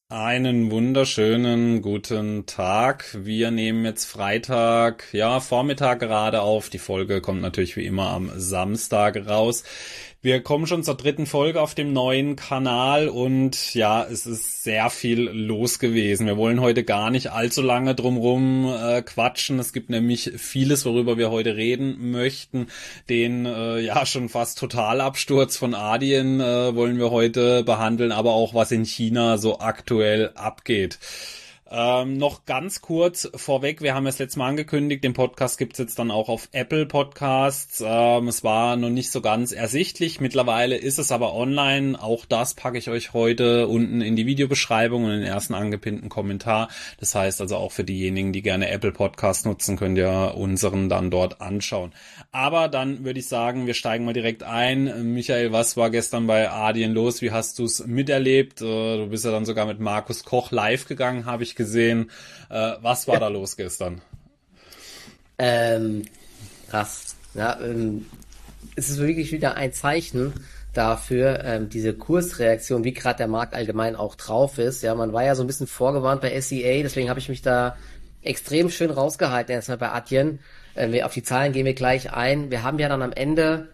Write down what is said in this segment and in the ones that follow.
Einen wunderschönen guten Tag. Wir nehmen jetzt Freitag, ja, Vormittag gerade auf. Die Folge kommt natürlich wie immer am Samstag raus. Wir kommen schon zur dritten Folge auf dem neuen Kanal und ja, es ist sehr viel los gewesen. Wir wollen heute gar nicht allzu lange drumrum quatschen. Es gibt nämlich vieles, worüber wir heute reden möchten. Den ja schon fast Totalabsturz von Adyen wollen wir heute behandeln, aber auch was in China so aktuell abgeht. Noch ganz kurz vorweg, wir haben es letztes Mal angekündigt, den Podcast gibt's jetzt dann auch auf Apple Podcasts. Es war noch nicht so ganz ersichtlich, mittlerweile ist es aber online. Auch das packe ich euch heute unten in die Videobeschreibung und in den ersten angepinnten Kommentar. Das heißt also auch für diejenigen, die gerne Apple Podcasts nutzen, könnt ihr unseren dann dort anschauen. Aber dann würde ich sagen, wir steigen mal direkt ein. Michael, was war gestern bei Adyen los? Wie hast du es miterlebt? Du bist ja dann sogar mit Markus Koch live gegangen, habe ich gesehen. Was war Ja. da los gestern? Ähm, Krass. Ja, es ist wirklich wieder ein Zeichen dafür, diese Kursreaktion, wie gerade der Markt allgemein auch drauf ist. Ja, man war ja so ein bisschen vorgewarnt bei SEA, deswegen habe ich mich da extrem schön rausgehalten erstmal bei Adyen. Auf die Zahlen gehen wir gleich ein. Wir haben ja dann am Ende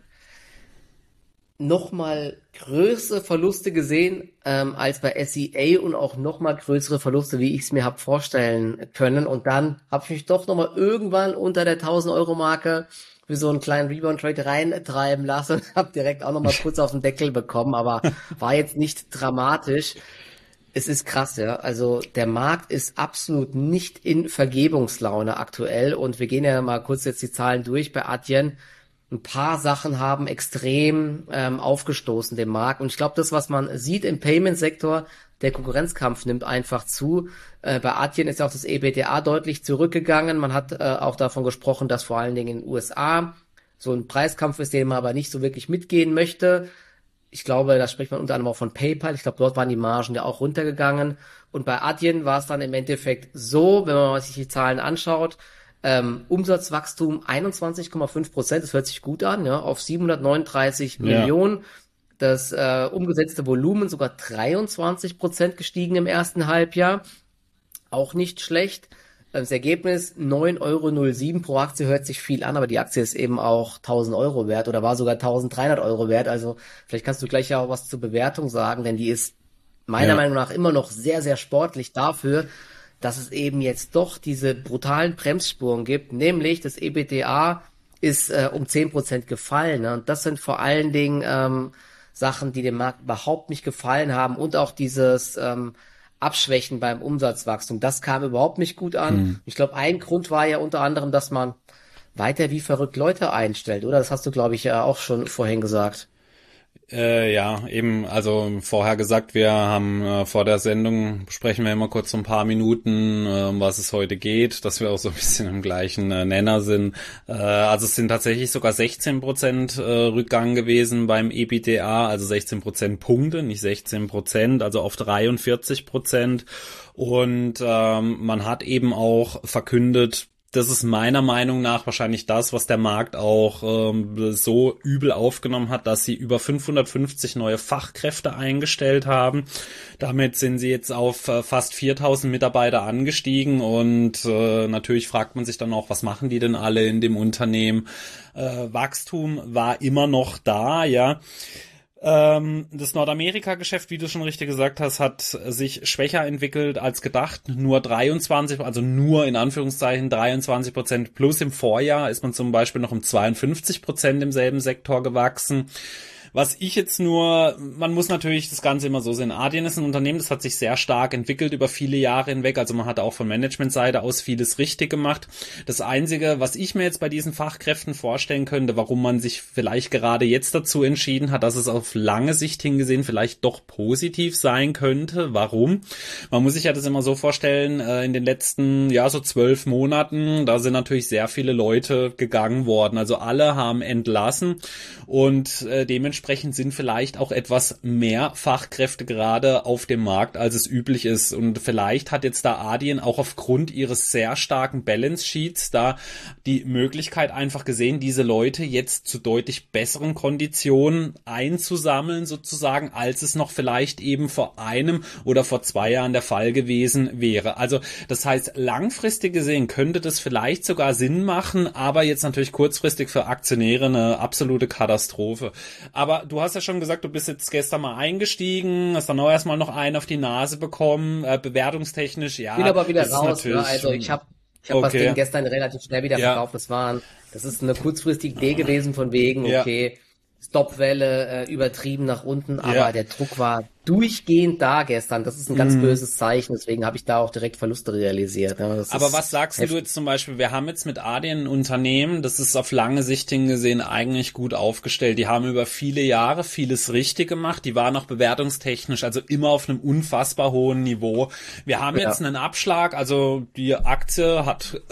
nochmal größere Verluste gesehen als bei SEA und auch nochmal größere Verluste, wie ich es mir habe vorstellen können. Und dann habe ich mich doch nochmal irgendwann unter der 1000-Euro-Marke für so einen kleinen Rebound-Trade reintreiben lassen. Habe direkt auch nochmal kurz auf den Deckel bekommen, aber war jetzt nicht dramatisch. Es ist krass, ja. Also der Markt ist absolut nicht in Vergebungslaune aktuell und wir gehen ja mal kurz jetzt die Zahlen durch bei Adyen. Ein paar Sachen haben extrem aufgestoßen dem Markt und ich glaube, das, was man sieht im Payment-Sektor, der Konkurrenzkampf nimmt einfach zu. Bei Adyen ist auch das EBITDA deutlich zurückgegangen. Man hat auch davon gesprochen, dass vor allen Dingen in den USA so ein Preiskampf ist, den man aber nicht so wirklich mitgehen möchte. Ich glaube, da spricht man unter anderem auch von PayPal. Ich glaube, dort waren die Margen ja auch runtergegangen. Und bei Adyen war es dann im Endeffekt so, wenn man sich die Zahlen anschaut, Umsatzwachstum 21,5%, das hört sich gut an, ja, auf 739 Ja. Millionen. Das umgesetzte Volumen sogar 23% gestiegen im ersten Halbjahr. Auch nicht schlecht. Das Ergebnis 9,07 € pro Aktie hört sich viel an, aber die Aktie ist eben auch 1000 € wert oder war sogar 1300 € wert. Also vielleicht kannst du gleich ja auch was zur Bewertung sagen, denn die ist meiner Ja. Meinung nach immer noch sehr, sehr sportlich dafür, dass es eben jetzt doch diese brutalen Bremsspuren gibt, nämlich das EBITDA ist um 10% gefallen. Ne? Und das sind vor allen Dingen Sachen, die dem Markt überhaupt nicht gefallen haben und auch dieses Abschwächen beim Umsatzwachstum. Das kam überhaupt nicht gut an. Hm. Ich glaube, ein Grund war ja unter anderem, dass man weiter wie verrückt Leute einstellt, oder? Das hast du, glaube ich, ja auch schon vorhin gesagt. Ja, eben, also vorher gesagt, wir haben vor der Sendung sprechen wir immer kurz so ein paar Minuten, um was es heute geht, dass wir auch so ein bisschen im gleichen Nenner sind. Also es sind tatsächlich sogar 16% Rückgang gewesen beim EBITDA, also 16% Punkte, nicht 16%, also auf 43%. Und man hat eben auch verkündet, das ist meiner Meinung nach wahrscheinlich das, was der Markt auch so übel aufgenommen hat, dass sie über 550 neue Fachkräfte eingestellt haben. Damit sind sie jetzt auf fast 4000 Mitarbeiter angestiegen und natürlich fragt man sich dann auch, was machen die denn alle in dem Unternehmen? Wachstum war immer noch da, ja. Das Nordamerika-Geschäft, wie du schon richtig gesagt hast, hat sich schwächer entwickelt als gedacht. Nur 23, also nur in Anführungszeichen 23% plus im Vorjahr ist man zum Beispiel noch um 52% im selben Sektor gewachsen. Was ich jetzt nur, man muss natürlich das Ganze immer so sehen. Adyen ist ein Unternehmen, das hat sich sehr stark entwickelt über viele Jahre hinweg. Also man hat auch von Managementseite aus vieles richtig gemacht. Das Einzige, was ich mir jetzt bei diesen Fachkräften vorstellen könnte, warum man sich vielleicht gerade jetzt dazu entschieden hat, dass es auf lange Sicht hingesehen vielleicht doch positiv sein könnte. Warum? Man muss sich ja das immer so vorstellen, in den letzten, ja, so 12 Monaten, da sind natürlich sehr viele Leute gegangen worden. Also alle haben entlassen und dementsprechend dementsprechend sind vielleicht auch etwas mehr Fachkräfte gerade auf dem Markt, als es üblich ist. Und vielleicht hat jetzt da Adyen auch aufgrund ihres sehr starken Balance Sheets da die Möglichkeit einfach gesehen, diese Leute jetzt zu deutlich besseren Konditionen einzusammeln sozusagen, als es noch vielleicht eben vor einem oder vor 2 Jahren der Fall gewesen wäre. Also das heißt, langfristig gesehen könnte das vielleicht sogar Sinn machen, aber jetzt natürlich kurzfristig für Aktionäre eine absolute Katastrophe. Aber du hast ja schon gesagt, du bist jetzt gestern mal eingestiegen, hast dann auch erstmal noch einen auf die Nase bekommen, bewertungstechnisch, ja. Bin aber wieder raus, ne? Also ich hab das Ding gestern relativ schnell wieder verkauft. Das ist eine kurzfristige Idee gewesen von wegen, okay, Stopwelle übertrieben nach unten, aber der Druck war durchgehend da gestern. Das ist ein ganz böses Zeichen, deswegen habe ich da auch direkt Verluste realisiert. Ja, aber was sagst du jetzt zum Beispiel, wir haben jetzt mit Adyen ein Unternehmen, das ist auf lange Sicht hingesehen eigentlich gut aufgestellt. Die haben über viele Jahre vieles richtig gemacht, die waren auch bewertungstechnisch, also immer auf einem unfassbar hohen Niveau. Wir haben jetzt einen Abschlag, also die Aktie hat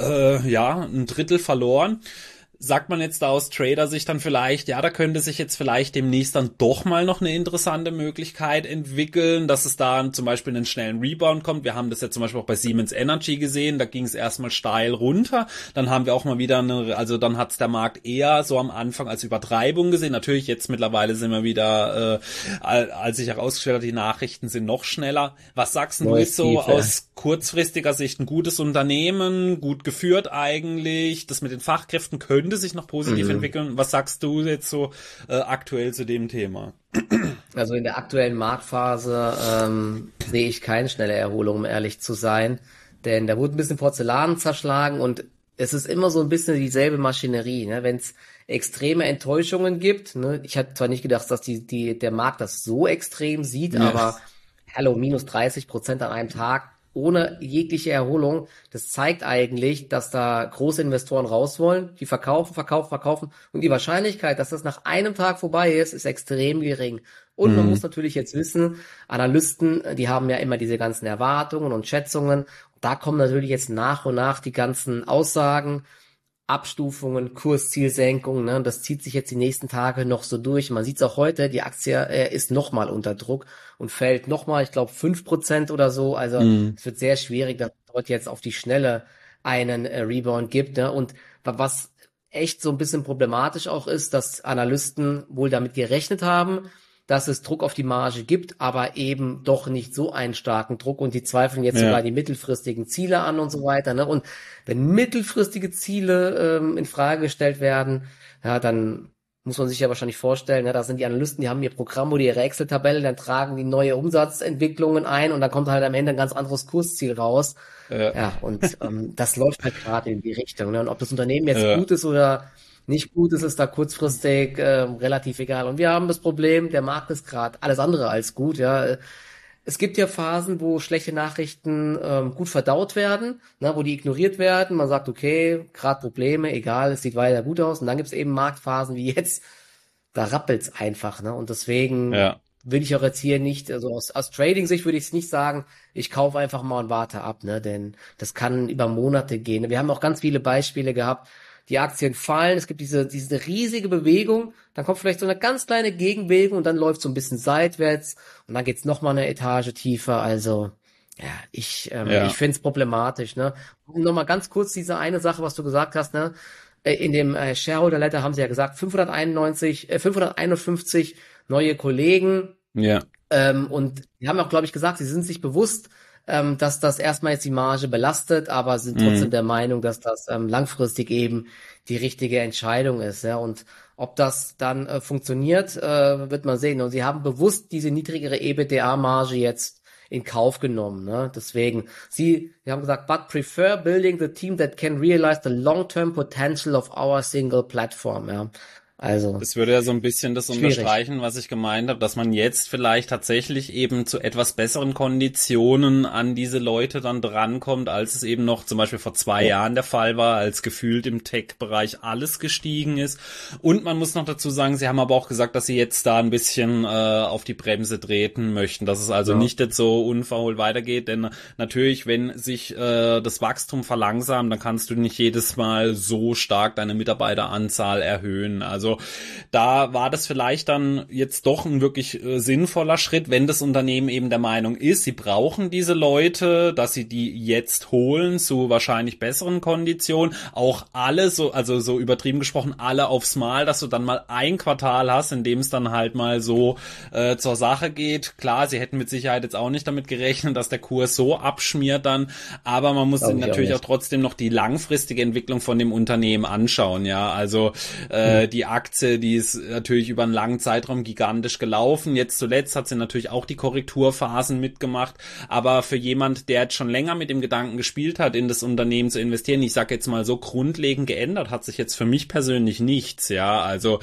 ein Drittel verloren. Sagt man jetzt da aus Trader-Sicht dann vielleicht, ja, da könnte sich jetzt vielleicht demnächst dann doch mal noch eine interessante Möglichkeit entwickeln, dass es da zum Beispiel einen schnellen Rebound kommt. Wir haben das ja zum Beispiel auch bei Siemens Energy gesehen, da ging es erstmal steil runter, dann haben wir auch mal wieder dann hat es der Markt eher so am Anfang als Übertreibung gesehen. Natürlich jetzt mittlerweile sind wir wieder, als sich herausgestellt hat, die Nachrichten sind noch schneller. Was sagst du jetzt so aus kurzfristiger Sicht? Ein gutes Unternehmen, gut geführt eigentlich, das mit den Fachkräften könnte sich noch positiv entwickeln. Was sagst du jetzt so aktuell zu dem Thema? Also in der aktuellen Marktphase sehe ich keine schnelle Erholung, um ehrlich zu sein. Denn da wurde ein bisschen Porzellan zerschlagen und es ist immer so ein bisschen dieselbe Maschinerie. Ne? Wenn es extreme Enttäuschungen gibt, ne? Ich hatte zwar nicht gedacht, dass der Markt das so extrem sieht, aber hallo, minus 30% an einem Tag, ohne jegliche Erholung. Das zeigt eigentlich, dass da große Investoren raus wollen, die verkaufen und die Wahrscheinlichkeit, dass das nach einem Tag vorbei ist extrem gering. Und man muss natürlich jetzt wissen, Analysten, die haben ja immer diese ganzen Erwartungen und Schätzungen. Da kommen natürlich jetzt nach und nach die ganzen Aussagen, Abstufungen, Kurszielsenkungen, ne? Das zieht sich jetzt die nächsten Tage noch so durch. Man sieht es auch heute, die Aktie ist nochmal unter Druck und fällt nochmal, ich glaube 5% oder so. Also es wird sehr schwierig, dass dort jetzt auf die Schnelle einen Rebound gibt. Ne? Und was echt so ein bisschen problematisch auch ist, dass Analysten wohl damit gerechnet haben, dass es Druck auf die Marge gibt, aber eben doch nicht so einen starken Druck und die zweifeln jetzt sogar die mittelfristigen Ziele an und so weiter. Ne? Und wenn mittelfristige Ziele in Frage gestellt werden, ja, dann muss man sich ja wahrscheinlich vorstellen, ne, da sind die Analysten, die haben ihr Programm oder ihre Excel-Tabelle, dann tragen die neue Umsatzentwicklungen ein und dann kommt halt am Ende ein ganz anderes Kursziel raus. Ja, und das läuft halt gerade in die Richtung. Ne? Und ob das Unternehmen jetzt gut ist oder nicht gut ist da kurzfristig relativ egal. Und wir haben das Problem, der Markt ist gerade alles andere als gut. Ja, es gibt ja Phasen, wo schlechte Nachrichten gut verdaut werden, ne, wo die ignoriert werden. Man sagt, okay, gerade Probleme, egal, es sieht weiter gut aus. Und dann gibt es eben Marktphasen wie jetzt, da rappelt's einfach. Ne? Und deswegen will ich auch jetzt hier nicht, also aus Trading-Sicht würde ich es nicht sagen, ich kaufe einfach mal und warte ab, ne, denn das kann über Monate gehen. Wir haben auch ganz viele Beispiele gehabt, die Aktien fallen, es gibt diese riesige Bewegung, dann kommt vielleicht so eine ganz kleine Gegenbewegung und dann läuft so ein bisschen seitwärts und dann geht's noch mal eine Etage tiefer. Also ja, ich finde es problematisch. Ne? Und noch mal ganz kurz diese eine Sache, was du gesagt hast. Ne? In dem Shareholder Letter haben sie ja gesagt 551 neue Kollegen. Ja. Und die haben auch, glaube ich, gesagt, sie sind sich bewusst, dass das erstmal jetzt die Marge belastet, aber sind trotzdem der Meinung, dass das langfristig eben die richtige Entscheidung ist. Ja, und ob das dann funktioniert, wird man sehen. Und sie haben bewusst diese niedrigere EBITDA-Marge jetzt in Kauf genommen. Ne? Deswegen, sie haben gesagt, but prefer building the team that can realize the long-term potential of our single platform. Ja. Also das würde ja so ein bisschen das unterstreichen, was ich gemeint habe, dass man jetzt vielleicht tatsächlich eben zu etwas besseren Konditionen an diese Leute dann drankommt, als es eben noch zum Beispiel vor 2 Jahren der Fall war, als gefühlt im Tech-Bereich alles gestiegen ist. Und man muss noch dazu sagen, sie haben aber auch gesagt, dass sie jetzt da ein bisschen auf die Bremse treten möchten, dass es also nicht jetzt so unverhohlt weitergeht, denn natürlich, wenn sich das Wachstum verlangsamt, dann kannst du nicht jedes Mal so stark deine Mitarbeiteranzahl erhöhen. Also Also da war das vielleicht dann jetzt doch ein wirklich sinnvoller Schritt, wenn das Unternehmen eben der Meinung ist, sie brauchen diese Leute, dass sie die jetzt holen zu wahrscheinlich besseren Konditionen. Auch alle so, also so übertrieben gesprochen, alle aufs Mal, dass du dann mal ein Quartal hast, in dem es dann halt mal so zur Sache geht. Klar, sie hätten mit Sicherheit jetzt auch nicht damit gerechnet, dass der Kurs so abschmiert dann, aber man muss natürlich auch trotzdem noch die langfristige Entwicklung von dem Unternehmen anschauen, ja, also die Aktie, die ist natürlich über einen langen Zeitraum gigantisch gelaufen, jetzt zuletzt hat sie natürlich auch die Korrekturphasen mitgemacht, aber für jemand, der jetzt schon länger mit dem Gedanken gespielt hat, in das Unternehmen zu investieren, ich sag jetzt mal so, grundlegend geändert hat sich jetzt für mich persönlich nichts, ja, also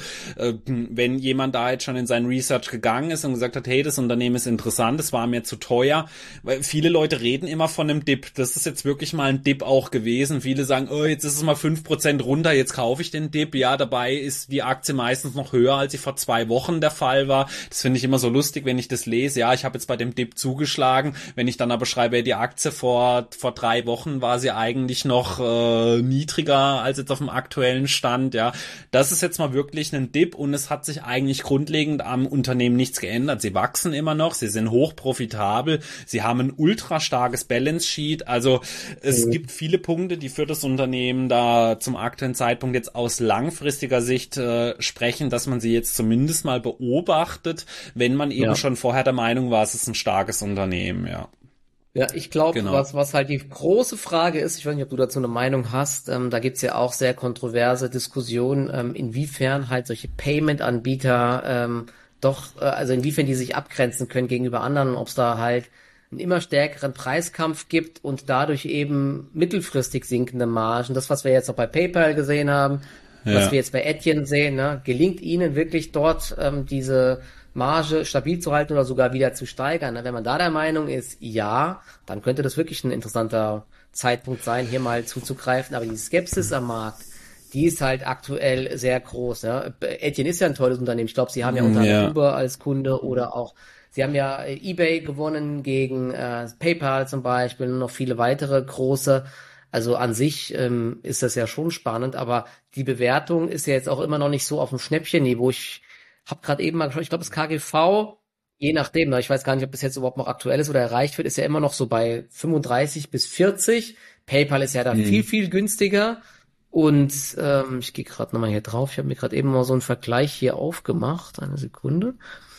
wenn jemand da jetzt schon in sein Research gegangen ist und gesagt hat, hey, das Unternehmen ist interessant, es war mir zu teuer, weil viele Leute reden immer von einem Dip, das ist jetzt wirklich mal ein Dip auch gewesen, viele sagen, oh, jetzt ist es mal 5% runter, jetzt kaufe ich den Dip, ja, dabei ist die Aktie meistens noch höher, als sie vor 2 Wochen der Fall war, das finde ich immer so lustig, wenn ich das lese, ja, ich habe jetzt bei dem Dip zugeschlagen, wenn ich dann aber schreibe, die Aktie vor 3 Wochen war sie eigentlich noch niedriger als jetzt auf dem aktuellen Stand, ja, das ist jetzt mal wirklich ein Dip und es hat sich eigentlich grundlegend am Unternehmen nichts geändert, sie wachsen immer noch, sie sind hoch profitabel, sie haben ein ultra starkes Balance Sheet, also es gibt viele Punkte, die für das Unternehmen da zum aktuellen Zeitpunkt jetzt aus langfristiger Sicht sprechen, dass man sie jetzt zumindest mal beobachtet, wenn man eben schon vorher der Meinung war, es ist ein starkes Unternehmen, ja. Ja, ich glaube, was halt die große Frage ist, ich weiß nicht, ob du dazu eine Meinung hast, da gibt's ja auch sehr kontroverse Diskussionen, inwiefern halt solche Payment-Anbieter also inwiefern die sich abgrenzen können gegenüber anderen, ob es da halt einen immer stärkeren Preiskampf gibt und dadurch eben mittelfristig sinkende Margen. Das, was wir jetzt auch bei PayPal gesehen haben, was wir jetzt bei Etienne sehen, ne, gelingt ihnen wirklich dort diese Marge stabil zu halten oder sogar wieder zu steigern. Ne? Wenn man da der Meinung ist, ja, dann könnte das wirklich ein interessanter Zeitpunkt sein, hier mal zuzugreifen. Aber die Skepsis am Markt, die ist halt aktuell sehr groß. Ja? Etienne ist ja ein tolles Unternehmen. Ich glaube, sie haben ja unter anderem Uber als Kunde oder auch, sie haben ja eBay gewonnen gegen PayPal zum Beispiel und noch viele weitere große. Also an sich ist das ja schon spannend, aber die Bewertung ist ja jetzt auch immer noch nicht so auf dem Schnäppchenniveau. Ich habe gerade eben mal geschaut, ich glaube, das KGV, je nachdem, ich weiß gar nicht, ob das jetzt überhaupt noch aktuell ist oder erreicht wird, ist ja immer noch so bei 35 bis 40. PayPal ist ja da viel, viel günstiger. Und ich gehe gerade nochmal hier drauf. Ich habe mir gerade eben mal so einen Vergleich hier aufgemacht. Eine Sekunde.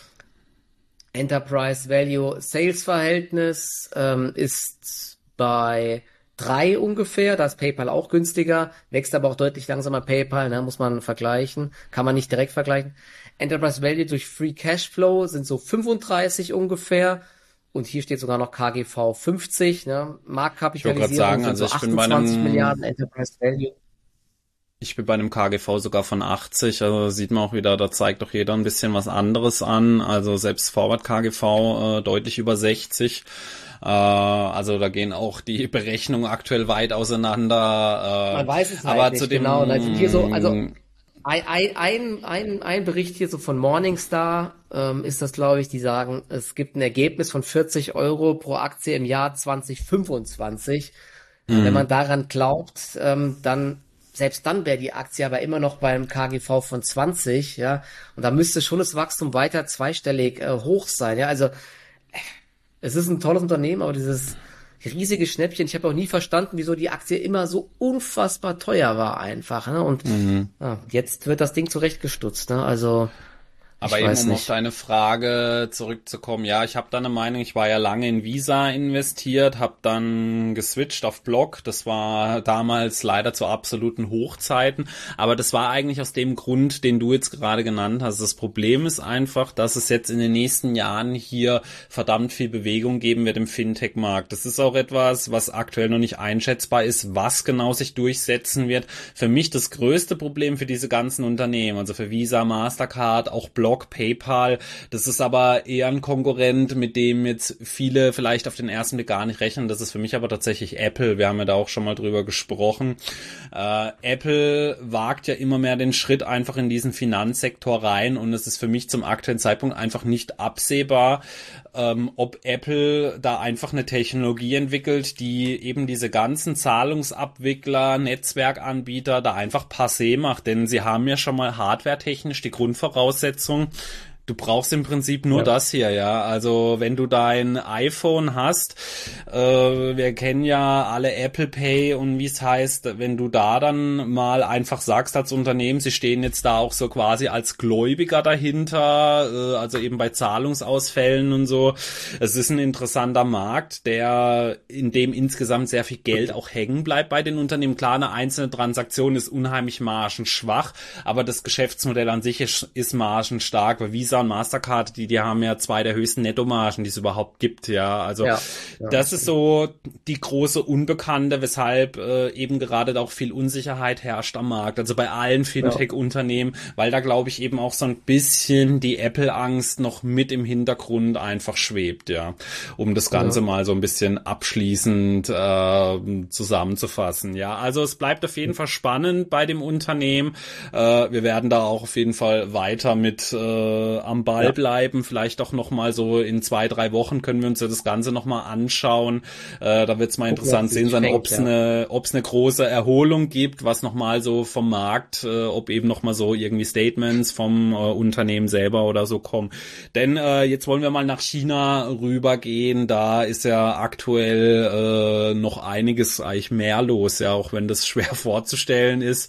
Enterprise Value Sales Verhältnis ist bei 3 ungefähr, da ist PayPal auch günstiger, wächst aber auch deutlich langsamer PayPal, ne, muss man vergleichen, kann man nicht direkt vergleichen. Enterprise Value durch Free Cashflow sind so 35 ungefähr und hier steht sogar noch KGV 50, ne, Marktkapitalisierung sind so 28 Milliarden Enterprise Value. Ich bin bei einem KGV sogar von 80, also sieht man auch wieder, da zeigt doch jeder ein bisschen was anderes an, also selbst Forward KGV deutlich über 60. Also da gehen auch die Berechnungen aktuell weit auseinander. Man weiß es halt aber nicht, zu dem, genau. Also hier so, also ein Bericht hier so von Morningstar ist das, glaube ich, die sagen, es gibt ein Ergebnis von 40 Euro pro Aktie im Jahr 2025. Wenn man daran glaubt, dann selbst dann wäre die Aktie aber immer noch beim KGV von 20, ja, und da müsste schon das Wachstum weiter zweistellig hoch sein, ja, also es ist ein tolles Unternehmen, aber dieses riesige Schnäppchen, ich habe auch nie verstanden, wieso die Aktie immer so unfassbar teuer war einfach, ne? Und jetzt wird das Ding zurechtgestutzt, ne? Also aber eben, um auf deine Frage zurückzukommen, ja, ich habe da eine Meinung, ich war ja lange in Visa investiert, habe dann geswitcht auf Block, das war damals leider zu absoluten Hochzeiten, aber das war eigentlich aus dem Grund, den du jetzt gerade genannt hast. Das Problem ist einfach, dass es jetzt in den nächsten Jahren hier verdammt viel Bewegung geben wird im Fintech-Markt. Das ist auch etwas, was aktuell noch nicht einschätzbar ist, was genau sich durchsetzen wird. Für mich das größte Problem für diese ganzen Unternehmen, also für Visa, Mastercard, auch Block, PayPal, das ist aber eher ein Konkurrent, mit dem jetzt viele vielleicht auf den ersten Blick gar nicht rechnen. Das ist für mich aber tatsächlich Apple. Wir haben ja da auch schon mal drüber gesprochen. Apple wagt ja immer mehr den Schritt einfach in diesen Finanzsektor rein und es ist für mich zum aktuellen Zeitpunkt einfach nicht absehbar, ob Apple da einfach eine Technologie entwickelt, die eben diese ganzen Zahlungsabwickler, Netzwerkanbieter da einfach passé macht, denn sie haben ja schon mal hardwaretechnisch die Grundvoraussetzung. Du brauchst im Prinzip nur das hier, ja. Also wenn du dein iPhone hast, wir kennen ja alle Apple Pay und wie es heißt, wenn du da dann mal einfach sagst als Unternehmen, sie stehen jetzt da auch so quasi als Gläubiger dahinter, also eben bei Zahlungsausfällen und so. Es ist ein interessanter Markt, in dem insgesamt sehr viel Geld auch hängen bleibt bei den Unternehmen. Klar, eine einzelne Transaktion ist unheimlich margenschwach, aber das Geschäftsmodell an sich ist margenstark, weil Visa und Mastercard, die haben ja zwei der höchsten Nettomargen, die es überhaupt gibt, ja. Also das ist so die große Unbekannte, weshalb eben gerade auch viel Unsicherheit herrscht am Markt. Also bei allen Fintech-Unternehmen, weil da glaube ich eben auch so ein bisschen die Apple-Angst noch mit im Hintergrund einfach schwebt, ja. Um das Ganze mal so ein bisschen abschließend zusammenzufassen, ja. Also es bleibt auf jeden Fall spannend bei dem Unternehmen. Wir werden da auch auf jeden Fall weiter mit am Ball bleiben. Vielleicht auch noch mal so in 2-3 Wochen können wir uns ja das Ganze noch mal anschauen. Da wird es mal interessant sehen sein, ob es eine große Erholung gibt, was noch mal so vom Markt, ob eben noch mal so irgendwie Statements vom Unternehmen selber oder so kommen. Denn jetzt wollen wir mal nach China rübergehen. Da ist ja aktuell noch einiges eigentlich mehr los, ja, auch wenn das schwer vorzustellen ist.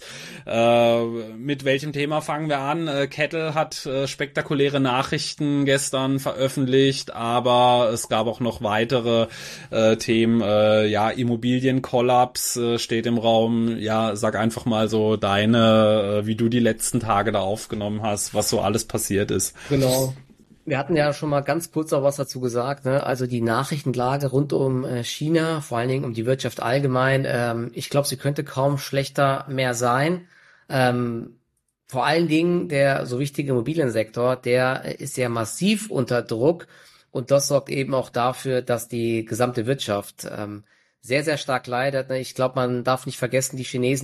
Mit welchem Thema fangen wir an? Kettle hat spektakuläre Nachrichten gestern veröffentlicht, aber es gab auch noch weitere Themen. Immobilienkollaps steht im Raum. Ja, sag einfach mal so wie du die letzten Tage da aufgenommen hast, was so alles passiert ist. Genau. Wir hatten ja schon mal ganz kurz auch was dazu gesagt, ne? Also die Nachrichtenlage rund um China, vor allen Dingen um die Wirtschaft allgemein, ich glaube, sie könnte kaum schlechter mehr sein. Vor allen Dingen der so wichtige Immobiliensektor, der ist ja massiv unter Druck und das sorgt eben auch dafür, dass die gesamte Wirtschaft sehr, sehr stark leidet. Ich glaube, man darf nicht vergessen, die Chinesen,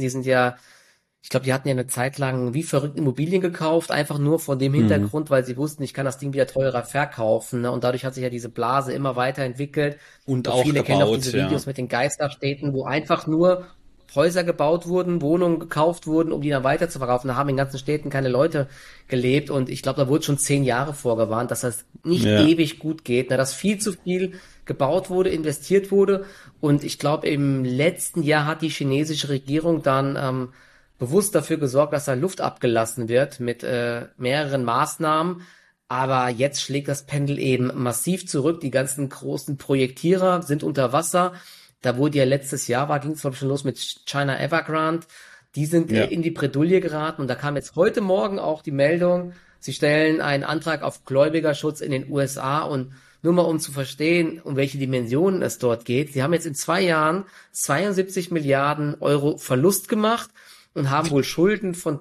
ich glaube, die hatten ja eine Zeit lang wie verrückt Immobilien gekauft, einfach nur von dem Hintergrund, weil sie wussten, ich kann das Ding wieder teurer verkaufen. Ne? Und dadurch hat sich ja diese Blase immer weiterentwickelt. Und auch viele gebaut, kennen auch diese Videos mit den Geisterstädten, wo einfach nur Häuser gebaut wurden, Wohnungen gekauft wurden, um die dann weiter zu verkaufen. Da haben in ganzen Städten keine Leute gelebt und ich glaube, da wurde schon 10 Jahre vorgewarnt, dass das nicht ewig gut geht, ne? Dass viel zu viel gebaut wurde, investiert wurde und ich glaube, im letzten Jahr hat die chinesische Regierung dann bewusst dafür gesorgt, dass da Luft abgelassen wird mit mehreren Maßnahmen. Aber jetzt schlägt das Pendel eben massiv zurück. Die ganzen großen Projektierer sind unter Wasser. Da wurde ja letztes Jahr, ging es glaube ich schon los mit China Evergrande. Die sind in die Bredouille geraten. Und da kam jetzt heute Morgen auch die Meldung, sie stellen einen Antrag auf Gläubigerschutz in den USA. Und nur mal um zu verstehen, um welche Dimensionen es dort geht. Sie haben jetzt in 2 Jahren 72 Milliarden Euro Verlust gemacht und haben wohl Schulden von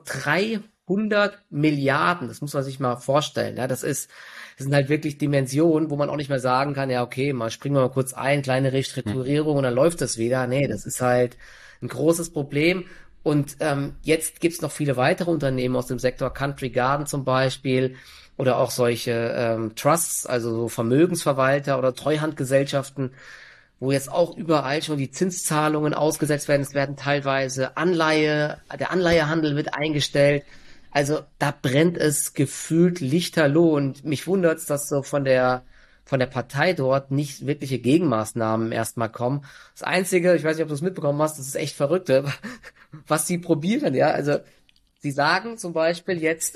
300 Milliarden. Das muss man sich mal vorstellen. Ja, das sind halt wirklich Dimensionen, wo man auch nicht mehr sagen kann, ja, okay, mal springen wir mal kurz ein, kleine Restrukturierung und dann läuft das wieder. Nee, das ist halt ein großes Problem. Und jetzt gibt's noch viele weitere Unternehmen aus dem Sektor, Country Garden zum Beispiel, oder auch solche Trusts, also so Vermögensverwalter oder Treuhandgesellschaften, wo jetzt auch überall schon die Zinszahlungen ausgesetzt werden. Es werden teilweise der Anleihehandel wird eingestellt. Also da brennt es gefühlt lichterloh und mich wundert's, dass so von der Partei dort nicht wirkliche Gegenmaßnahmen erstmal kommen. Das Einzige, ich weiß nicht, ob du es mitbekommen hast, das ist echt verrückt, was sie probieren, ja. Also sie sagen zum Beispiel jetzt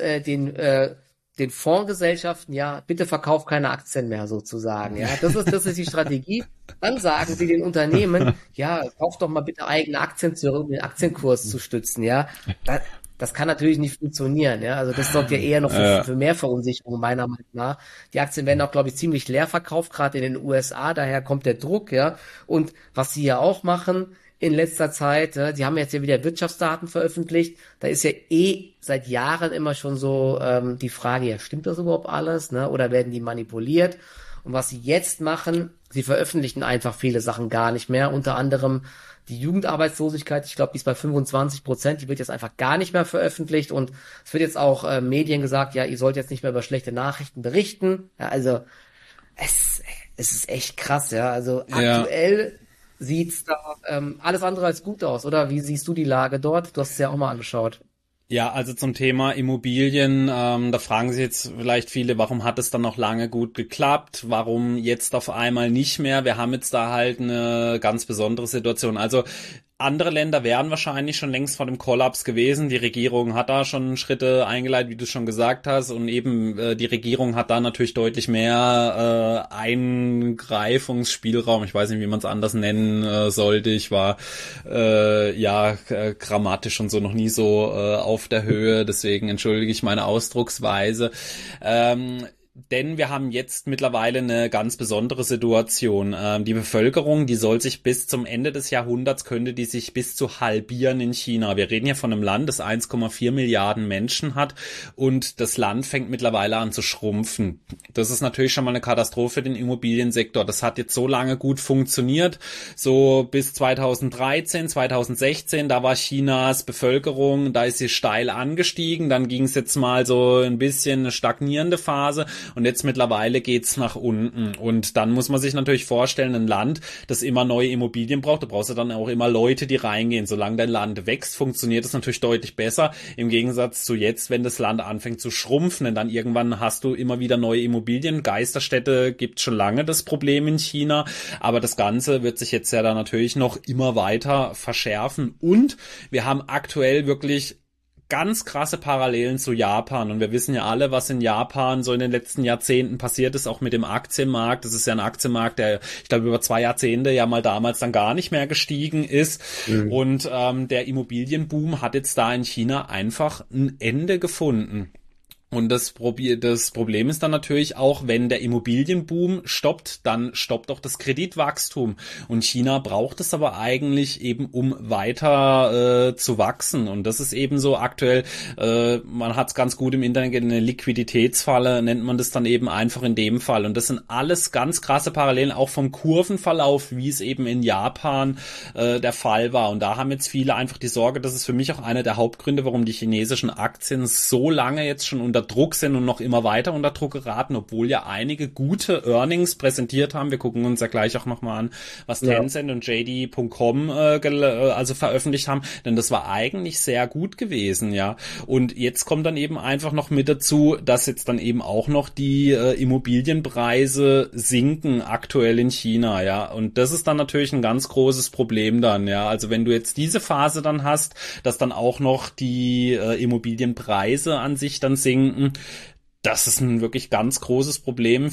den Fondsgesellschaften, ja, bitte verkauft keine Aktien mehr sozusagen, ja. Das ist die Strategie. Dann sagen sie den Unternehmen, ja, kauft doch mal bitte eigene Aktien zurück, um den Aktienkurs zu stützen, ja. Das kann natürlich nicht funktionieren, ja. Also das sorgt ja eher noch für mehr Verunsicherung, meiner Meinung nach. Die Aktien werden auch, glaube ich, ziemlich leer verkauft, gerade in den USA, daher kommt der Druck, ja. Und was sie ja auch machen in letzter Zeit, ja, die haben jetzt ja wieder Wirtschaftsdaten veröffentlicht, da ist ja seit Jahren immer schon so die Frage, ja, stimmt das überhaupt alles, ne? Oder werden die manipuliert? Und was sie jetzt machen, sie veröffentlichen einfach viele Sachen gar nicht mehr, unter anderem die Jugendarbeitslosigkeit, ich glaube, die ist bei 25%, die wird jetzt einfach gar nicht mehr veröffentlicht und es wird jetzt auch Medien gesagt, ja, ihr sollt jetzt nicht mehr über schlechte Nachrichten berichten. Ja, also Es, es ist echt krass, ja. Also Ja. aktuell sieht's da alles andere als gut aus, oder? Wie siehst du die Lage dort? Du hast es ja auch mal angeschaut. Ja, also zum Thema Immobilien, da fragen sich jetzt vielleicht viele, warum hat es dann noch lange gut geklappt? Warum jetzt auf einmal nicht mehr? Wir haben jetzt da halt eine ganz besondere Situation. Also andere Länder wären wahrscheinlich schon längst vor dem Kollaps gewesen. Die Regierung hat da schon Schritte eingeleitet, wie du schon gesagt hast. Und eben die Regierung hat da natürlich deutlich mehr Eingreifungsspielraum. Ich weiß nicht, wie man es anders nennen sollte. Ich war grammatisch und so noch nie so auf der Höhe. Deswegen entschuldige ich meine Ausdrucksweise. Denn wir haben jetzt mittlerweile eine ganz besondere Situation. Die Bevölkerung, die soll sich bis zum Ende des Jahrhunderts, könnte die sich bis zu halbieren in China. Wir reden hier von einem Land, das 1,4 Milliarden Menschen hat und das Land fängt mittlerweile an zu schrumpfen. Das ist natürlich schon mal eine Katastrophe für den Immobiliensektor. Das hat jetzt so lange gut funktioniert, so bis 2013, 2016, da war Chinas Bevölkerung, da ist sie steil angestiegen, dann ging es jetzt mal so ein bisschen eine stagnierende Phase. Und jetzt mittlerweile geht's nach unten. Und dann muss man sich natürlich vorstellen, ein Land, das immer neue Immobilien braucht, da brauchst du dann auch immer Leute, die reingehen. Solange dein Land wächst, funktioniert es natürlich deutlich besser. Im Gegensatz zu jetzt, wenn das Land anfängt zu schrumpfen, denn dann irgendwann hast du immer wieder neue Immobilien. Geisterstädte gibt schon lange das Problem in China. Aber das Ganze wird sich jetzt ja dann natürlich noch immer weiter verschärfen. Und wir haben aktuell wirklich ganz krasse Parallelen zu Japan und wir wissen ja alle, was in Japan so in den letzten Jahrzehnten passiert ist, auch mit dem Aktienmarkt. Das ist ja ein Aktienmarkt, der, ich glaube, über 2 Jahrzehnte ja mal damals dann gar nicht mehr gestiegen ist und der Immobilienboom hat jetzt da in China einfach ein Ende gefunden. Und das Problem ist dann natürlich auch, wenn der Immobilienboom stoppt, dann stoppt auch das Kreditwachstum. Und China braucht es aber eigentlich eben, um weiter zu wachsen. Und das ist eben so aktuell, man hat es ganz gut im Internet, eine Liquiditätsfalle nennt man das dann eben einfach in dem Fall. Und das sind alles ganz krasse Parallelen, auch vom Kurvenverlauf, wie es eben in Japan der Fall war. Und da haben jetzt viele einfach die Sorge, das ist für mich auch einer der Hauptgründe, warum die chinesischen Aktien so lange jetzt schon unter Druck sind und noch immer weiter unter Druck geraten, obwohl ja einige gute Earnings präsentiert haben. Wir gucken uns ja gleich auch nochmal an, was Tencent und JD.com also veröffentlicht haben, denn das war eigentlich sehr gut gewesen, ja. Und jetzt kommt dann eben einfach noch mit dazu, dass jetzt dann eben auch noch die Immobilienpreise sinken aktuell in China, ja. Und das ist dann natürlich ein ganz großes Problem dann, ja. Also wenn du jetzt diese Phase dann hast, dass dann auch noch die Immobilienpreise an sich dann sinken, das ist ein wirklich ganz großes Problem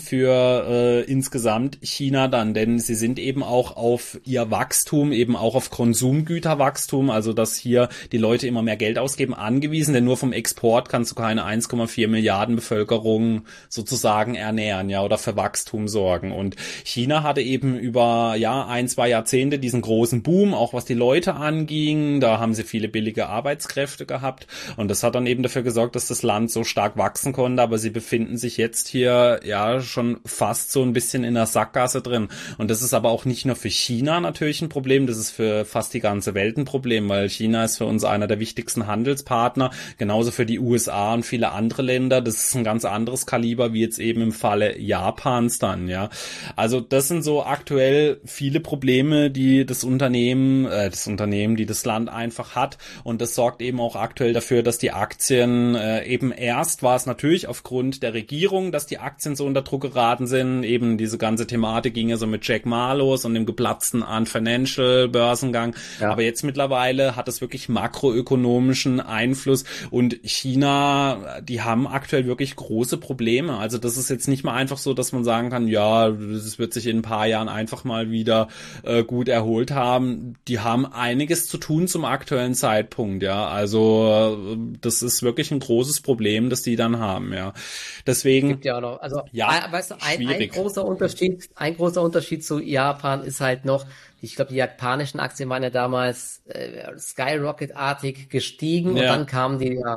für insgesamt China dann, denn sie sind eben auch auf ihr Wachstum, eben auch auf Konsumgüterwachstum, also dass hier die Leute immer mehr Geld ausgeben, angewiesen, denn nur vom Export kannst du keine 1,4 Milliarden Bevölkerung sozusagen ernähren, ja, oder für Wachstum sorgen. Und China hatte eben über 1-2 Jahrzehnte diesen großen Boom, auch was die Leute anging, da haben sie viele billige Arbeitskräfte gehabt und das hat dann eben dafür gesorgt, dass das Land so stark wachsen konnte, aber sie befinden sich jetzt hier ja schon fast so ein bisschen in der Sackgasse drin. Und das ist aber auch nicht nur für China natürlich ein Problem, das ist für fast die ganze Welt ein Problem, weil China ist für uns einer der wichtigsten Handelspartner, genauso für die USA und viele andere Länder. Das ist ein ganz anderes Kaliber, wie jetzt eben im Falle Japans dann, ja. Also das sind so aktuell viele Probleme, die das Unternehmen, die das Land einfach hat. Und das sorgt eben auch aktuell dafür, dass die Aktien eben erst war es natürlich aufgrund der Regierung, dass die Aktien so unter Druck geraten sind. Eben diese ganze Thematik ging ja so mit Jack Ma los und dem geplatzten Ant Financial Börsengang. Ja. Aber jetzt mittlerweile hat es wirklich makroökonomischen Einfluss und China, die haben aktuell wirklich große Probleme. Also das ist jetzt nicht mal einfach so, dass man sagen kann, ja, das wird sich in ein paar Jahren einfach mal wieder gut erholt haben. Die haben einiges zu tun zum aktuellen Zeitpunkt, ja. Also das ist wirklich ein großes Problem, das die dann haben, ja. Deswegen. Gibt ja auch noch, also, weißt du, ein großer Unterschied zu Japan ist halt noch, ich glaube, die japanischen Aktien waren ja damals Skyrocket-artig gestiegen und dann kam der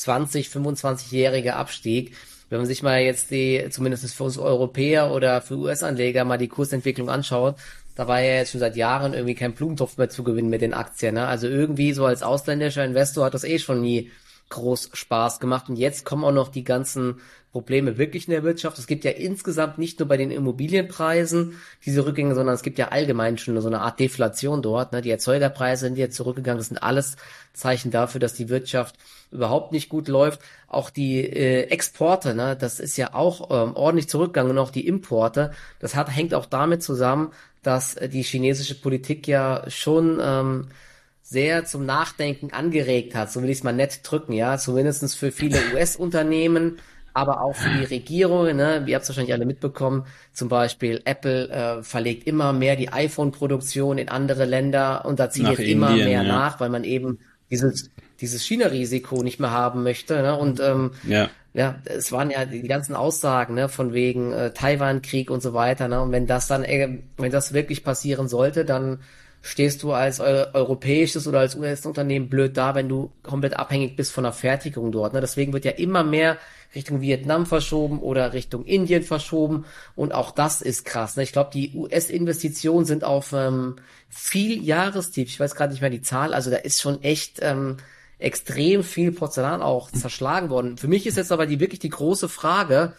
25-jährige Abstieg. Wenn man sich mal jetzt zumindest für uns Europäer oder für US-Anleger mal die Kursentwicklung anschaut, da war ja jetzt schon seit Jahren irgendwie kein Blumentopf mehr zu gewinnen mit den Aktien, ne? Also irgendwie so als ausländischer Investor hat das schon nie groß Spaß gemacht. Und jetzt kommen auch noch die ganzen Probleme wirklich in der Wirtschaft. Es gibt ja insgesamt nicht nur bei den Immobilienpreisen diese Rückgänge, sondern es gibt ja allgemein schon so eine Art Deflation dort. Ne? Die Erzeugerpreise sind jetzt zurückgegangen. Das sind alles Zeichen dafür, dass die Wirtschaft überhaupt nicht gut läuft. Auch die Exporte, ne, das ist ja auch ordentlich zurückgegangen, und auch die Importe. Hängt auch damit zusammen, dass die chinesische Politik ja schon sehr zum Nachdenken angeregt hat, so will ich es mal nett drücken, ja, zumindestens für viele US-Unternehmen, aber auch für die Regierung, ne, ihr habt es wahrscheinlich alle mitbekommen, zum Beispiel Apple verlegt immer mehr die iPhone-Produktion in andere Länder und da zieht Nach jetzt immer Indien, mehr ja. nach, weil man eben dieses China-Risiko nicht mehr haben möchte, ne, und Ja. ja, es waren ja die ganzen Aussagen, ne, von wegen Taiwan-Krieg und so weiter, ne, und wenn das wirklich passieren sollte, dann stehst du als europäisches oder als US-Unternehmen blöd da, wenn du komplett abhängig bist von der Fertigung dort, ne. Deswegen wird ja immer mehr Richtung Vietnam verschoben oder Richtung Indien verschoben, und auch das ist krass, ne. Ich glaube, die US-Investitionen sind auf viel Jahrestief, ich weiß gerade nicht mehr die Zahl, also da ist schon echt extrem viel Porzellan auch zerschlagen worden. Für mich ist jetzt aber wirklich die große Frage,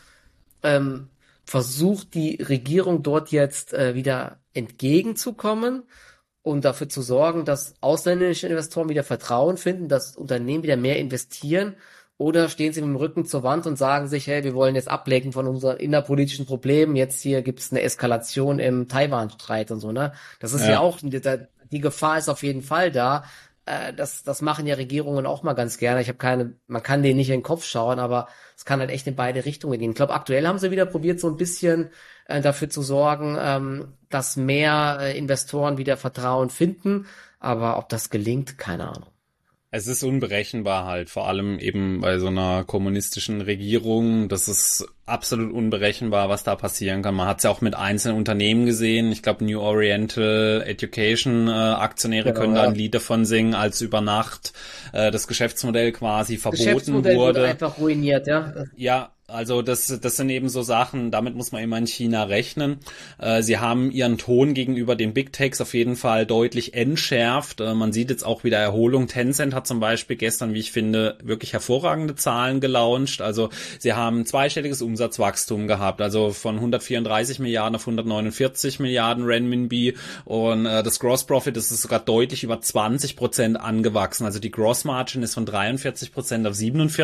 versucht die Regierung dort jetzt wieder entgegenzukommen und dafür zu sorgen, dass ausländische Investoren wieder Vertrauen finden, dass Unternehmen wieder mehr investieren, oder stehen sie mit dem Rücken zur Wand und sagen sich, hey, wir wollen jetzt ablenken von unseren innerpolitischen Problemen, jetzt hier gibt's eine Eskalation im Taiwan-Streit und so, ne? Das ist ja auch, die Gefahr ist auf jeden Fall da. Das machen ja Regierungen auch mal ganz gerne. Man kann denen nicht in den Kopf schauen, aber es kann halt echt in beide Richtungen gehen. Ich glaube, aktuell haben sie wieder probiert, so ein bisschen dafür zu sorgen, dass mehr Investoren wieder Vertrauen finden. Aber ob das gelingt, keine Ahnung. Es ist unberechenbar halt, vor allem eben bei so einer kommunistischen Regierung. Das ist absolut unberechenbar, was da passieren kann. Man hat es ja auch mit einzelnen Unternehmen gesehen. Ich glaube, New Oriental Education Aktionäre können da ein Lied davon singen, als über Nacht das Geschäftsmodell quasi verboten wurde. Einfach ruiniert, ja. Ja, also das sind eben so Sachen, damit muss man immer in China rechnen. Sie haben ihren Ton gegenüber den Big Techs auf jeden Fall deutlich entschärft. Man sieht jetzt auch wieder Erholung. Tencent hat zum Beispiel gestern, wie ich finde, wirklich hervorragende Zahlen gelauncht. Also sie haben zweistelliges Umsatzwachstum gehabt, also von 134 Milliarden auf 149 Milliarden Renminbi, und das Gross Profit ist sogar deutlich über 20% angewachsen. Also die Gross Margin ist von 43% auf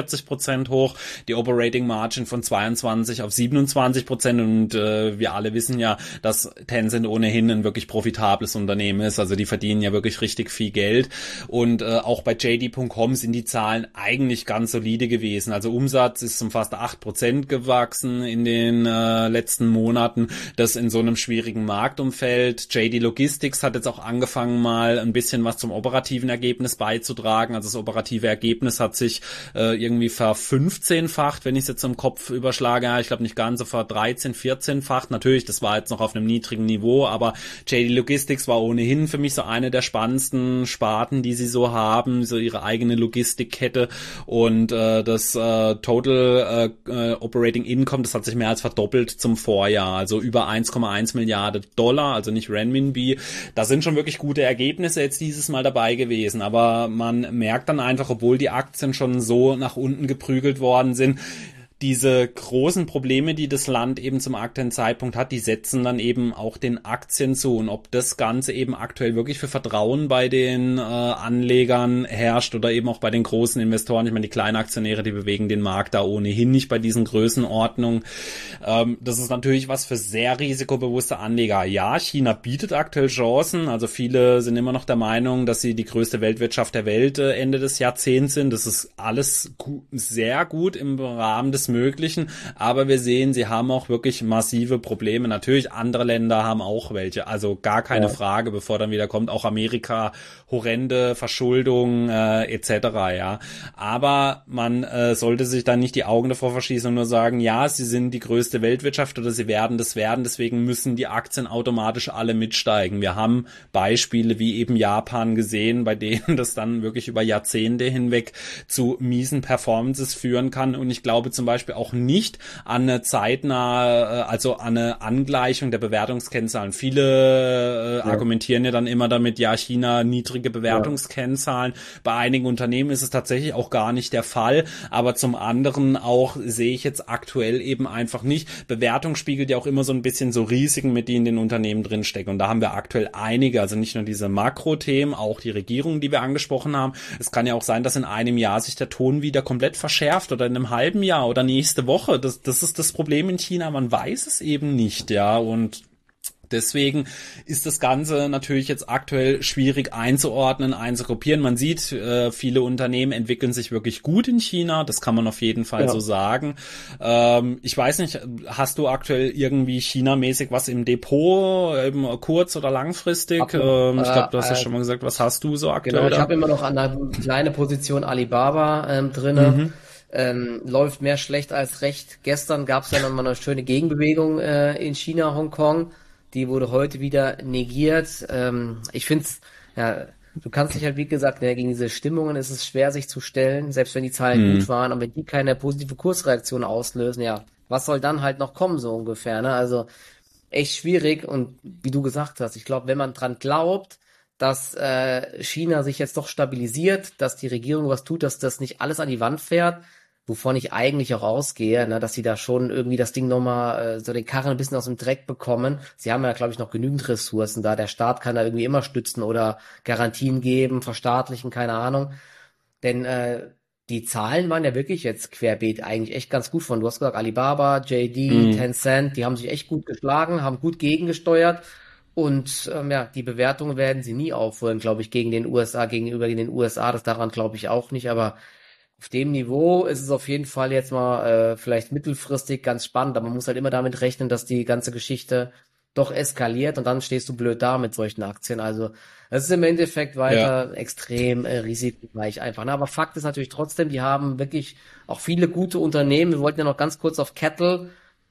47% hoch, die Operating Margin von 22 auf 27%, und wir alle wissen ja, dass Tencent ohnehin ein wirklich profitables Unternehmen ist, also die verdienen ja wirklich richtig viel Geld, und auch bei JD.com sind die Zahlen eigentlich ganz solide gewesen, also Umsatz ist um fast 8% gewachsen in den letzten Monaten, das in so einem schwierigen Marktumfeld. JD Logistics hat jetzt auch angefangen, mal ein bisschen was zum operativen Ergebnis beizutragen, also das operative Ergebnis hat sich irgendwie ver-15-facht, wenn ich es jetzt im Kopf überschlage, ja, ich glaube nicht ganz, so ver-13-, 14-facht. Natürlich, das war jetzt noch auf einem niedrigen Niveau, aber JD Logistics war ohnehin für mich so eine der spannendsten Sparten, die sie so haben, so ihre eigene Logistikkette, und das Total Operating Income, das hat sich mehr als verdoppelt zum Vorjahr, also über 1,1 Milliarden Dollar, also nicht Renminbi. Da sind schon wirklich gute Ergebnisse jetzt dieses Mal dabei gewesen, aber man merkt dann einfach, obwohl die Aktien schon so nach unten geprügelt worden sind, diese großen Probleme, die das Land eben zum aktuellen Zeitpunkt hat, die setzen dann eben auch den Aktien zu. Und ob das Ganze eben aktuell wirklich für Vertrauen bei den Anlegern herrscht oder eben auch bei den großen Investoren, ich meine, die kleinen Aktionäre, die bewegen den Markt da ohnehin nicht bei diesen Größenordnungen. Das ist natürlich was für sehr risikobewusste Anleger. Ja, China bietet aktuell Chancen. Also viele sind immer noch der Meinung, dass sie die größte Weltwirtschaft der Welt Ende des Jahrzehnts sind. Das ist alles sehr gut im Rahmen des Möglichen, aber wir sehen, sie haben auch wirklich massive Probleme. Natürlich, andere Länder haben auch welche, also gar keine Frage, bevor dann wieder kommt, auch Amerika, horrende Verschuldung etc., ja. Aber man sollte sich dann nicht die Augen davor verschließen und nur sagen, ja, sie sind die größte Weltwirtschaft oder sie werden das werden, deswegen müssen die Aktien automatisch alle mitsteigen. Wir haben Beispiele wie eben Japan gesehen, bei denen das dann wirklich über Jahrzehnte hinweg zu miesen Performances führen kann, und ich glaube zum Beispiel Beispiel auch nicht an eine zeitnahe, also an eine Angleichung der Bewertungskennzahlen. Viele argumentieren ja dann immer damit, ja, China niedrige Bewertungskennzahlen. Bei einigen Unternehmen ist es tatsächlich auch gar nicht der Fall, aber zum anderen auch sehe ich jetzt aktuell eben einfach nicht. Bewertung spiegelt ja auch immer so ein bisschen so Risiken mit, die in den Unternehmen drinstecken. Und da haben wir aktuell einige, also nicht nur diese Makrothemen, auch die Regierungen, die wir angesprochen haben. Es kann ja auch sein, dass in einem Jahr sich der Ton wieder komplett verschärft oder in einem halben Jahr oder nächste Woche. Das ist das Problem in China. Man weiß es eben nicht, ja, und deswegen ist das Ganze natürlich jetzt aktuell schwierig einzuordnen, einzugruppieren. Man sieht, viele Unternehmen entwickeln sich wirklich gut in China. Das kann man auf jeden Fall so sagen. Ich weiß nicht, hast du aktuell irgendwie China-mäßig was im Depot, eben kurz- oder langfristig? Ich glaube, du hast ja schon mal gesagt, was hast du so aktuell? Genau, ich habe immer noch eine kleine Position Alibaba drinne. Läuft mehr schlecht als recht. Gestern gab es ja nochmal eine schöne Gegenbewegung in China, Hongkong. Die wurde heute wieder negiert. Ich finde es, ja, du kannst dich halt, wie gesagt, gegen diese Stimmungen ist es schwer, sich zu stellen, selbst wenn die Zahlen gut waren, aber wenn die keine positive Kursreaktion auslösen, ja, was soll dann halt noch kommen, so ungefähr, ne? Also echt schwierig und wie du gesagt hast, ich glaube, wenn man dran glaubt, dass China sich jetzt doch stabilisiert, dass die Regierung was tut, dass das nicht alles an die Wand fährt, wovon ich eigentlich auch ausgehe, ne, dass sie da schon irgendwie das Ding nochmal, so den Karren ein bisschen aus dem Dreck bekommen. Sie haben ja, glaube ich, noch genügend Ressourcen da. Der Staat kann da irgendwie immer stützen oder Garantien geben, verstaatlichen, keine Ahnung. Denn die Zahlen waren ja wirklich jetzt querbeet eigentlich echt ganz gut von. Du hast gesagt, Alibaba, JD, Tencent, die haben sich echt gut geschlagen, haben gut gegengesteuert. Und ja, die Bewertungen werden sie nie aufholen, glaube ich, gegenüber den USA. Das daran glaube ich auch nicht, aber auf dem Niveau ist es auf jeden Fall jetzt mal vielleicht mittelfristig ganz spannend, aber man muss halt immer damit rechnen, dass die ganze Geschichte doch eskaliert und dann stehst du blöd da mit solchen Aktien. Also es ist im Endeffekt weiter extrem risikoreich einfach. Ne? Aber Fakt ist natürlich trotzdem, die haben wirklich auch viele gute Unternehmen. Wir wollten ja noch ganz kurz auf Kettle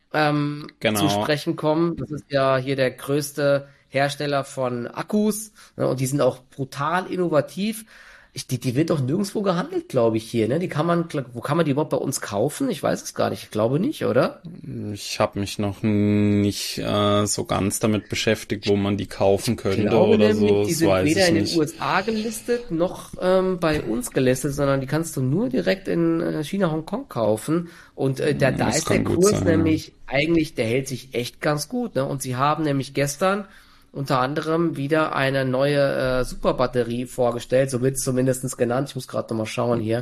zu sprechen kommen. Das ist ja hier der größte Hersteller von Akkus, ne? Und die sind auch brutal innovativ. Die wird doch nirgendwo gehandelt, glaube ich, hier, ne? Wo kann man die überhaupt bei uns kaufen? Ich weiß es gar nicht. Ich glaube nicht, oder? Ich habe mich noch nicht so ganz damit beschäftigt, wo man die kaufen könnte Ich glaube oder nämlich, so. die Das sind weiß weder ich in den nicht. USA gelistet, noch bei uns gelistet, sondern die kannst du nur direkt in China, Hongkong kaufen. Und da Das ist der kann gut Kurs sein, nämlich eigentlich, der hält sich echt ganz gut, ne? Und sie haben nämlich gestern unter anderem wieder eine neue Superbatterie vorgestellt, so wird es zumindest genannt. Ich muss gerade nochmal schauen hier.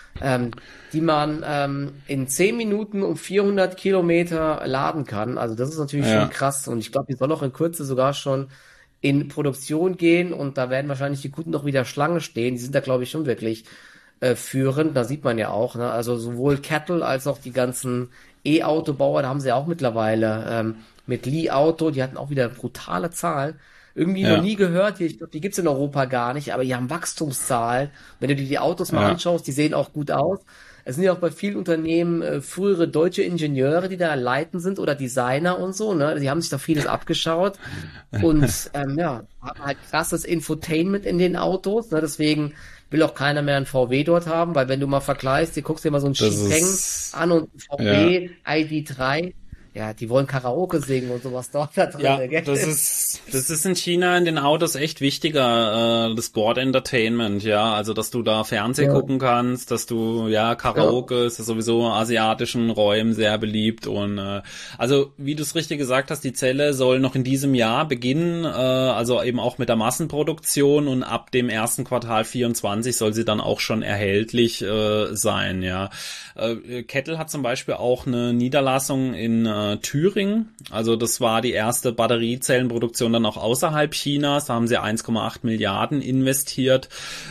Die man in 10 Minuten um 400 Kilometer laden kann. Also das ist natürlich schon krass. Und ich glaube, die soll auch in Kürze sogar schon in Produktion gehen. Und da werden wahrscheinlich die Kunden noch wieder Schlange stehen. Die sind da, glaube ich, schon wirklich führend. Da sieht man ja auch, ne? Also sowohl Kettle als auch die ganzen E-Autobauer, da haben sie ja auch mittlerweile mit Li Auto, die hatten auch wieder brutale Zahlen. Irgendwie noch nie gehört, ich glaube, die gibt's in Europa gar nicht, aber die haben Wachstumszahlen. Wenn du dir die Autos mal anschaust, die sehen auch gut aus. Es sind ja auch bei vielen Unternehmen frühere deutsche Ingenieure, die da leiten sind oder Designer und so, ne? Die haben sich da vieles abgeschaut und haben halt krasses Infotainment in den Autos, ne? Deswegen will auch keiner mehr einen VW dort haben, weil wenn du mal vergleichst, du guckst dir mal so einen Xpeng an und einen VW ID3, ja, die wollen Karaoke singen und sowas dort da drin. Ja, das ist in China in den Autos echt wichtiger, das Board Entertainment, ja, also dass du da Fernsehen gucken kannst, dass du, Karaoke ist ja sowieso in asiatischen Räumen sehr beliebt und also wie du es richtig gesagt hast, die Zelle soll noch in diesem Jahr beginnen, also eben auch mit der Massenproduktion und ab dem ersten Quartal 24 soll sie dann auch schon erhältlich sein, ja. Kettle hat zum Beispiel auch eine Niederlassung in Thüringen. Also das war die erste Batteriezellenproduktion dann auch außerhalb Chinas. Da haben sie 1,8 Milliarden investiert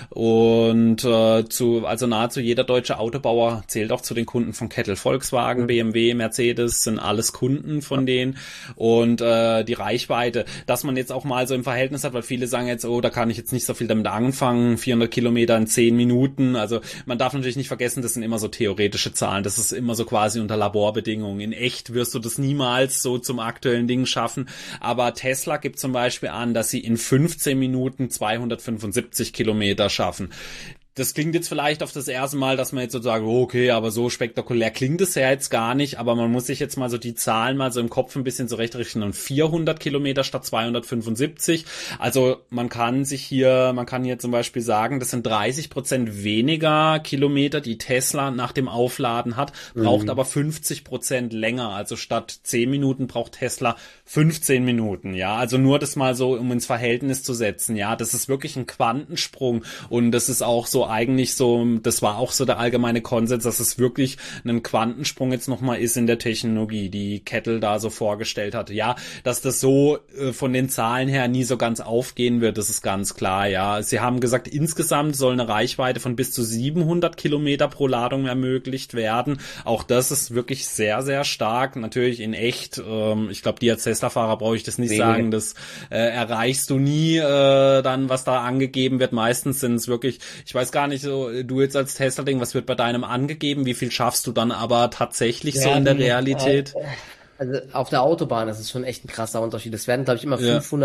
und also nahezu jeder deutsche Autobauer zählt auch zu den Kunden von Kettle. Volkswagen, BMW, Mercedes sind alles Kunden von denen und die Reichweite, dass man jetzt auch mal so im Verhältnis hat, weil viele sagen jetzt, oh, da kann ich jetzt nicht so viel damit anfangen, 400 Kilometer in 10 Minuten. Also man darf natürlich nicht vergessen, das sind immer so theoretische Zahlen. Das ist immer so quasi unter Laborbedingungen. In echt wirst du das niemals so zum aktuellen Ding schaffen. Aber Tesla gibt zum Beispiel an, dass sie in 15 Minuten 275 Kilometer schaffen. das klingt jetzt vielleicht auf das erste Mal, dass man jetzt so sagt, okay, aber so spektakulär klingt es ja jetzt gar nicht, aber man muss sich jetzt mal so die Zahlen mal so im Kopf ein bisschen zurechtrechnen. Und 400 Kilometer statt 275. Also man kann hier zum Beispiel sagen, das sind 30% weniger Kilometer, die Tesla nach dem Aufladen hat, braucht aber 50% länger. Also statt 10 Minuten braucht Tesla 15 Minuten, ja. Also nur das mal so, um ins Verhältnis zu setzen, ja. Das ist wirklich ein Quantensprung und das ist auch so eigentlich so, das war auch so der allgemeine Konsens, dass es wirklich ein Quantensprung jetzt nochmal ist in der Technologie, die Kettle da so vorgestellt hatte. Ja, dass das so von den Zahlen her nie so ganz aufgehen wird, das ist ganz klar, ja. Sie haben gesagt, insgesamt soll eine Reichweite von bis zu 700 Kilometer pro Ladung ermöglicht werden. Auch das ist wirklich sehr, sehr stark. Natürlich in echt, ich glaube, dir als Tesla-Fahrer brauche ich das nicht sagen, das erreichst du nie dann, was da angegeben wird. Meistens sind es wirklich, ich weiß gar nicht, so du jetzt als Tesla-Ding, was wird bei deinem angegeben? Wie viel schaffst du dann aber tatsächlich so in der Realität? Also auf der Autobahn, das ist schon echt ein krasser Unterschied. Es werden, glaube ich, immer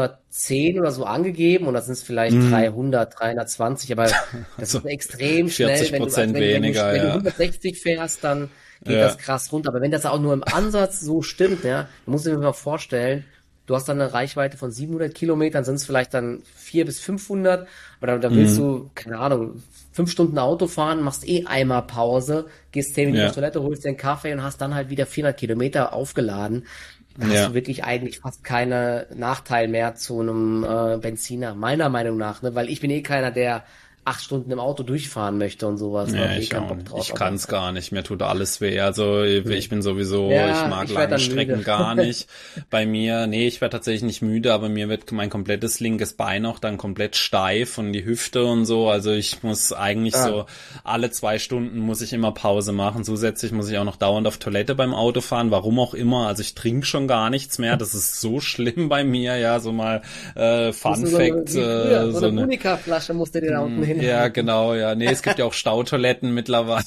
510 oder so angegeben und das sind es vielleicht 300, 320, aber das ist extrem schnell. 40% weniger, wenn du 160 fährst, dann geht das krass runter. Aber wenn das auch nur im Ansatz so stimmt, ja, dann musst du dir mal vorstellen, du hast dann eine Reichweite von 700 Kilometern, sind es vielleicht dann 400 bis 500, aber dann willst du, keine Ahnung, 5 Stunden Auto fahren, machst einmal Pause, gehst 10 Minuten auf Toilette, holst dir einen Kaffee und hast dann halt wieder 400 Kilometer aufgeladen. Da hast du wirklich eigentlich fast keinen Nachteil mehr zu einem Benziner, meiner Meinung nach, ne? Weil ich bin keiner, der 8 Stunden im Auto durchfahren möchte und sowas. Ja, ich kann es gar nicht. Mir tut alles weh. Also ich bin sowieso, ich mag lange Strecken gar nicht. Bei mir, ich werde tatsächlich nicht müde, aber mir wird mein komplettes linkes Bein auch dann komplett steif und die Hüfte und so. Also ich muss eigentlich so alle 2 Stunden muss ich immer Pause machen. Zusätzlich muss ich auch noch dauernd auf Toilette beim Autofahren. Warum auch immer. Also ich trinke schon gar nichts mehr. Das ist so schlimm bei mir. Ja, so mal Fun Fact. So eine Unica-Flasche musst du dir da unten hin. Ja, genau, ja. Nee, es gibt ja auch Stautoiletten mittlerweile.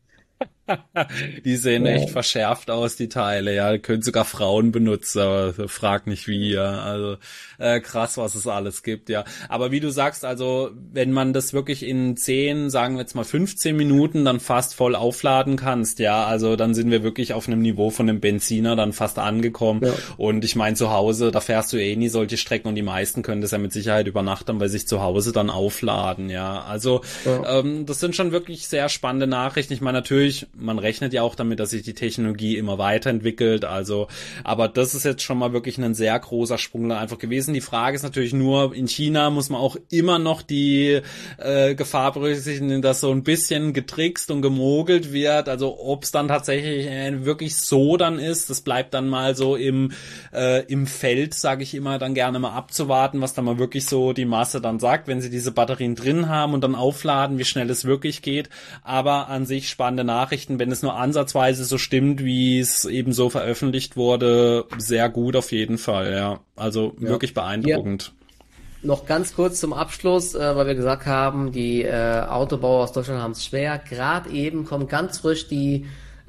Die sehen echt verschärft aus, die Teile, ja. Können sogar Frauen benutzen, aber frag nicht wie, ja. Also krass, was es alles gibt, ja. Aber wie du sagst, also wenn man das wirklich in 10, sagen wir jetzt mal 15 Minuten dann fast voll aufladen kannst, ja, also dann sind wir wirklich auf einem Niveau von einem Benziner dann fast angekommen. Ja. Und ich meine, zu Hause, da fährst du nie solche Strecken und die meisten können das ja mit Sicherheit über Nacht dann bei sich zu Hause dann aufladen, ja. Also das sind schon wirklich sehr spannende Nachrichten. Ich meine, natürlich, man rechnet ja auch damit, dass sich die Technologie immer weiterentwickelt, also, aber das ist jetzt schon mal wirklich ein sehr großer Sprung da einfach gewesen. Die Frage ist natürlich nur, in China muss man auch immer noch die Gefahr berücksichtigen, dass so ein bisschen getrickst und gemogelt wird, also ob es dann tatsächlich wirklich so dann ist, das bleibt dann mal so im Feld, sage ich immer, dann gerne mal abzuwarten, was dann mal wirklich so die Masse dann sagt, wenn sie diese Batterien drin haben und dann aufladen, wie schnell es wirklich geht, aber an sich spannende Nachrichten, wenn es nur ansatzweise so stimmt, wie es eben so veröffentlicht wurde, sehr gut auf jeden Fall, ja. Also wirklich beeindruckend. Ja. Noch ganz kurz zum Abschluss, weil wir gesagt haben, die Autobauer aus Deutschland haben es schwer. Gerade eben kommen ganz frisch die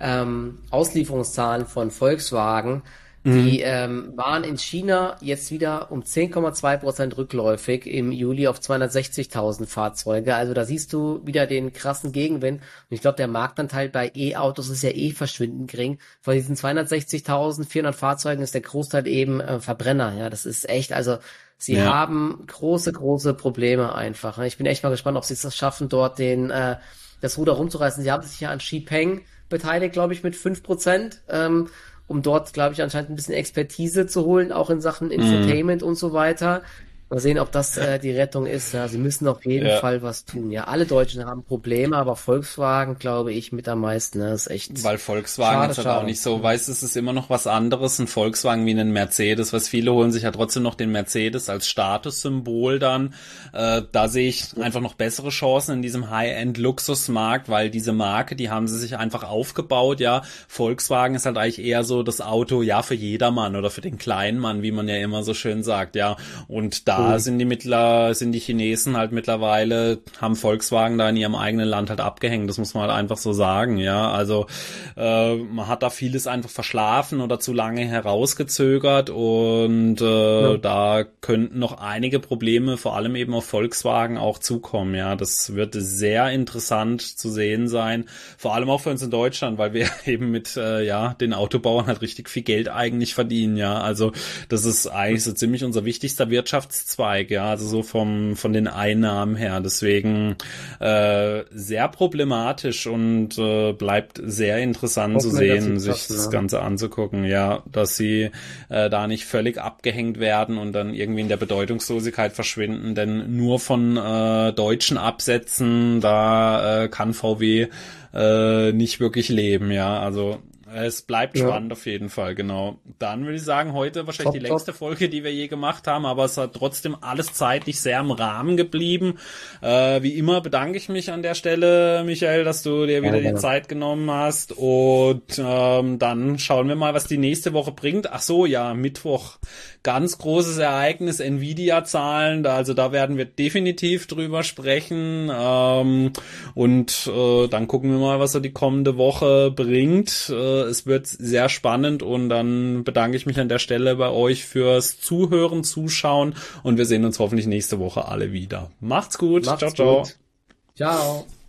Auslieferungszahlen von Volkswagen. Die waren in China jetzt wieder um 10,2% rückläufig im Juli auf 260.000 Fahrzeuge. Also da siehst du wieder den krassen Gegenwind. Und ich glaube, der Marktanteil bei E-Autos ist ja verschwindend gering. Von diesen 260.400 Fahrzeugen ist der Großteil eben Verbrenner. Ja, das ist echt, also sie haben große, große Probleme einfach. Ich bin echt mal gespannt, ob sie es schaffen, dort das Ruder rumzureißen. Sie haben sich ja an Xpeng beteiligt, glaube ich, mit 5%. Um dort, glaube ich, anscheinend ein bisschen Expertise zu holen, auch in Sachen Infotainment und so weiter. Mal sehen, ob das die Rettung ist. Ja, sie müssen auf jeden Fall was tun. Ja, alle Deutschen haben Probleme, aber Volkswagen, glaube ich, mit am meisten. Ne? Das ist echt. Weil Volkswagen jetzt halt auch nicht so, weißt du, es ist immer noch was anderes, ein Volkswagen wie ein Mercedes, was viele holen sich ja trotzdem noch den Mercedes als Statussymbol dann. Da sehe ich einfach noch bessere Chancen in diesem High-End-Luxusmarkt, weil diese Marke, die haben sie sich einfach aufgebaut, ja. Volkswagen ist halt eigentlich eher so das Auto, ja, für jedermann oder für den kleinen Mann, wie man ja immer so schön sagt, ja. Und da da sind die Chinesen halt mittlerweile, haben Volkswagen da in ihrem eigenen Land halt abgehängt. Das muss man halt einfach so sagen, ja. Also man hat da vieles einfach verschlafen oder zu lange herausgezögert und da könnten noch einige Probleme, vor allem eben auf Volkswagen auch zukommen, ja. Das wird sehr interessant zu sehen sein, vor allem auch für uns in Deutschland, weil wir eben mit den Autobauern halt richtig viel Geld eigentlich verdienen, ja. Also das ist eigentlich so ziemlich unser wichtigster Wirtschaftszweig, ja, also so von den Einnahmen her. Deswegen sehr problematisch und bleibt sehr interessant zu sehen, sich das Ganze anzugucken, ja, dass sie da nicht völlig abgehängt werden und dann irgendwie in der Bedeutungslosigkeit verschwinden, denn nur von deutschen Absätzen, da kann VW nicht wirklich leben, ja, also es bleibt spannend auf jeden Fall, genau. Dann würde ich sagen, heute wahrscheinlich die längste Folge, die wir je gemacht haben, aber es hat trotzdem alles zeitlich sehr im Rahmen geblieben. Wie immer bedanke ich mich an der Stelle, Michael, dass du dir wieder die Zeit genommen hast und dann schauen wir mal, was die nächste Woche bringt. Ach so, ja, Mittwoch. Ganz großes Ereignis, Nvidia-Zahlen, also da werden wir definitiv drüber sprechen und dann gucken wir mal, was so die kommende Woche bringt. Es wird sehr spannend und dann bedanke ich mich an der Stelle bei euch fürs Zuhören, Zuschauen und wir sehen uns hoffentlich nächste Woche alle wieder. Macht's gut. Ciao, ciao. Ciao.